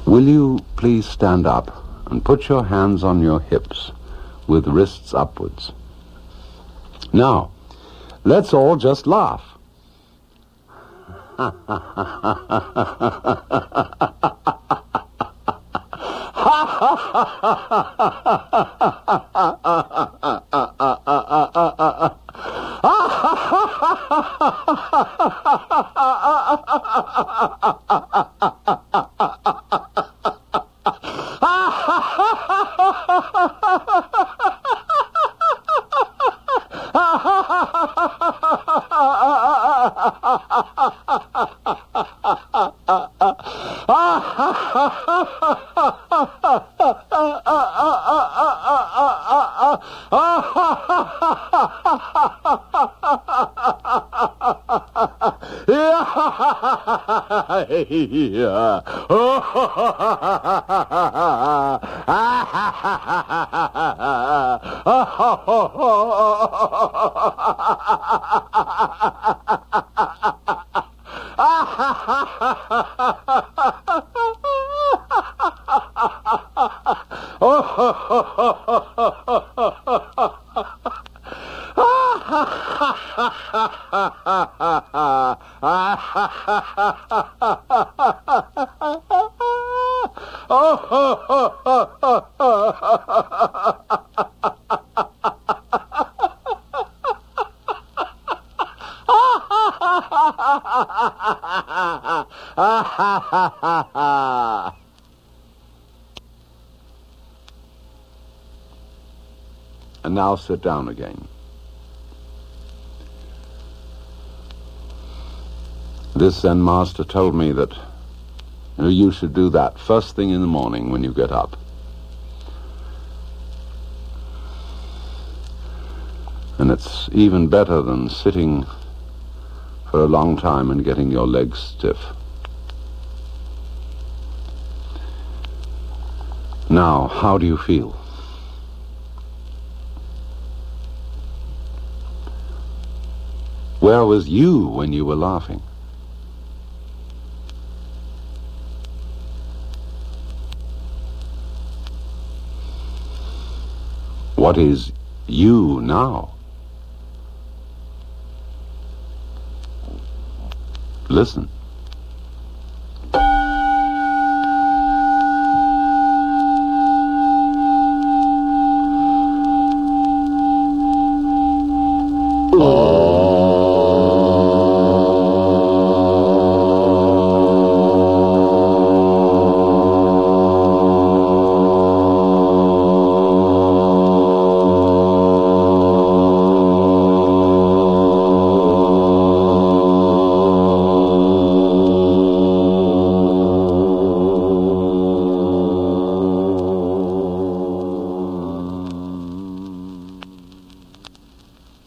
Will you please stand up and put your hands on your hips with wrists upwards? Now, let's all just laugh. And now sit down again. This Zen master told me that you should do that first thing in the morning when you get up. And it's even better than sitting for a long time and getting your legs stiff. Now, how do you feel? Where was you when you were laughing? What is you now? Listen.